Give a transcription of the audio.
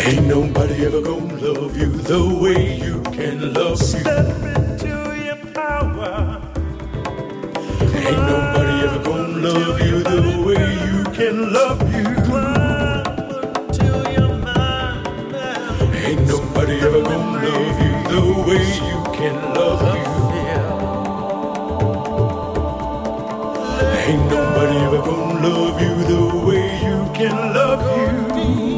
Ain't nobody ever gonna love you the way you can love you. Step into your power. Ain't nobody ever gonna love you the way you can love you. Climb to your mind now. Ain't nobody ever gonna love you the way you can love you. Ain't nobody ever gonna love you the way you can love you.